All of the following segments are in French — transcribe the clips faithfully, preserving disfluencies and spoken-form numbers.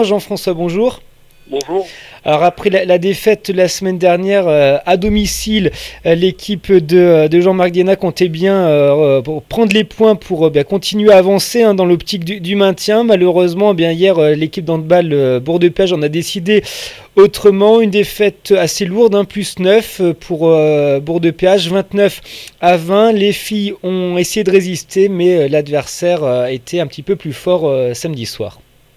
Jean-François, bonjour. Bonjour. Alors après la, la défaite la semaine dernière euh, à domicile, euh, l'équipe de, de Jean-Marc Dienat comptait bien euh, pour prendre les points pour euh, bien, continuer à avancer hein, dans l'optique du, du maintien. Malheureusement, bien hier, euh, l'équipe d'handball euh, Bourg-de-Péage en a décidé autrement. Une défaite assez lourde, hein, plus neuf pour euh, Bourg-de-Péage, vingt-neuf à vingt. Les filles ont essayé de résister, mais euh, l'adversaire euh, était un petit peu plus fort euh, samedi soir.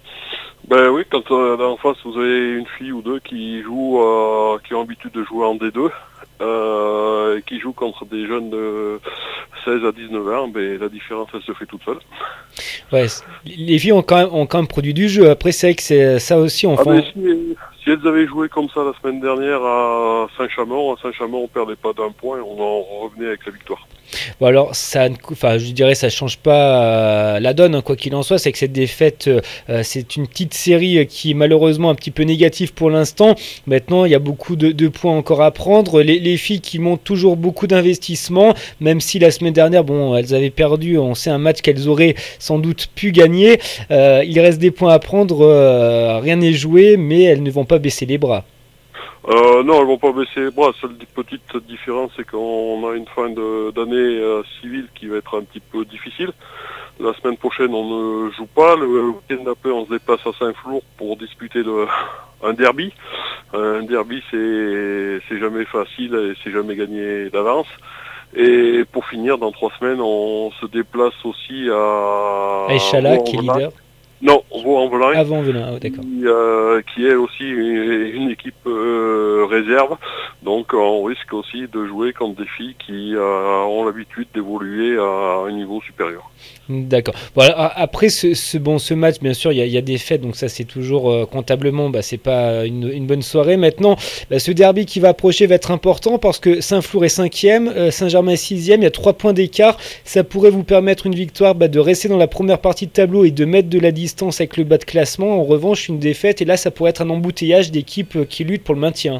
Ben oui, quand euh, en face vous avez une fille ou deux qui jouent, euh, qui ont l'habitude de jouer en D deux, euh, et qui jouent contre des jeunes de seize à dix-neuf ans, ben la différence elle se fait toute seule. Ouais, les filles ont quand même, ont quand même produit du jeu. Après, c'est vrai que c'est ça aussi. On Ah fait... ben si, si elles avaient joué comme ça la semaine dernière à Saint-Chamond, à Saint-Chamond on perdait pas d'un point, on en revenait avec la victoire. Bon alors, ça, enfin, je dirais, ça change pas euh, la donne, hein, quoi qu'il en soit. C'est que cette défaite, euh, c'est une petite série qui est malheureusement un petit peu négative pour l'instant. Maintenant, il y a beaucoup de, de points encore à prendre. Les, les filles qui montent toujours beaucoup d'investissements, même si la semaine dernière, bon, elles avaient perdu. On sait un match qu'elles auraient sans doute pu gagner. Euh, il reste des points à prendre. Euh, rien n'est joué, mais elles ne vont pas baisser les bras. Euh, non, elles vont pas baisser les bras. La seule petite différence, c'est qu'on a une fin de, d'année euh, civile qui va être un petit peu difficile. La semaine prochaine, on ne joue pas. Le week-end d'après, on se déplace à Saint-Flour pour disputer le, un derby. Un derby, c'est, c'est jamais facile et c'est jamais gagné d'avance. Et pour finir, dans trois semaines, on se déplace aussi à Aïchala, qui est leader. Non, Vaux-en-Velin, Avant Velin, oh, d'accord. qui, euh, qui est aussi une, une équipe euh, réserve. Donc on risque aussi de jouer contre des filles qui euh, ont l'habitude d'évoluer à un niveau supérieur. D'accord. Bon, alors, après ce, ce, bon, ce match, bien sûr, il y, y a des fêtes, donc ça c'est toujours euh, comptablement, bah, c'est pas une, une bonne soirée. Maintenant, bah, ce derby qui va approcher va être important parce que Saint-Flour est cinquième, euh, Saint-Germain est sixième, il y a trois points d'écart. Ça pourrait vous permettre une victoire, bah, de rester dans la première partie de tableau et de mettre de la distance avec le bas de classement. En revanche, une défaite, et là ça pourrait être un embouteillage d'équipes qui luttent pour le maintien.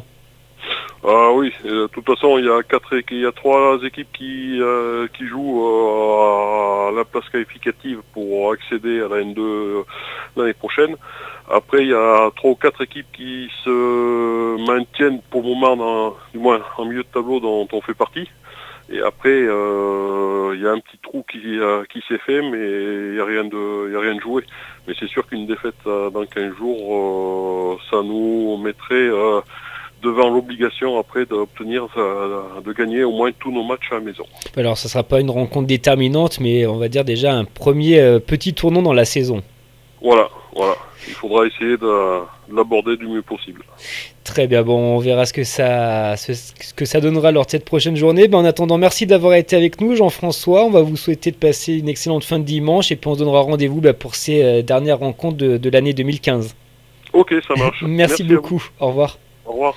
Ah oui, de toute façon, il y a quatre, il y a trois équipes qui euh, qui jouent euh, à la place qualificative pour accéder à la N deux l'année prochaine. Après, il y a trois ou quatre équipes qui se maintiennent pour le moment, dans, du moins en milieu de tableau dont on fait partie. Et après, euh, il y a un petit trou qui euh, qui s'est fait, mais il n'y a rien de, il y a rien de joué. Mais c'est sûr qu'une défaite euh, dans quinze jours, euh, ça nous mettrait euh, devant l'obligation après d'obtenir, de gagner au moins tous nos matchs à la maison. Alors ça ne sera pas une rencontre déterminante, mais on va dire déjà un premier euh, petit tournant dans la saison. Voilà, voilà. Il faudra essayer de, de l'aborder du mieux possible. Très bien, bon, on verra ce que ça, ce, ce que ça donnera lors de cette prochaine journée. Ben, en attendant, merci d'avoir été avec nous, Jean-François. On va vous souhaiter de passer une excellente fin de dimanche et puis on se donnera rendez-vous ben, pour ces euh, dernières rencontres de, de l'année deux mille quinze. Ok, ça marche. Merci, merci beaucoup. Au revoir.